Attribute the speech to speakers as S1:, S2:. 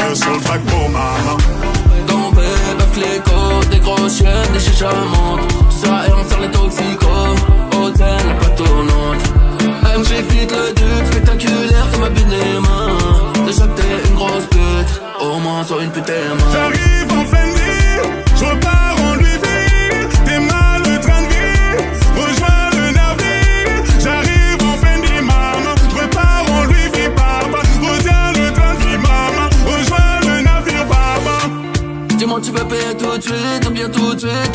S1: sur le paquebot, maman.
S2: Tombé, bœuf, l'écho, des grosses chiennes, des chichas montent. Tout ça et on sort les toxicos. Hôtel, la pas tournante. MG fit le duc, spectaculaire comme un but des mains. Déjà que t'es une grosse pute, au moins sois une pute tes mains.
S1: J'arrive en Fendi, je repars en Louis V. T'es mal le train de vie, rejoins le navire. J'arrive en Fendi, maman, je repars en Louis V, papa. Rejoins le train de vie, maman, rejoins le navire, papa.
S2: Dis-moi tu veux payer tout de suite ou bien tout de suite.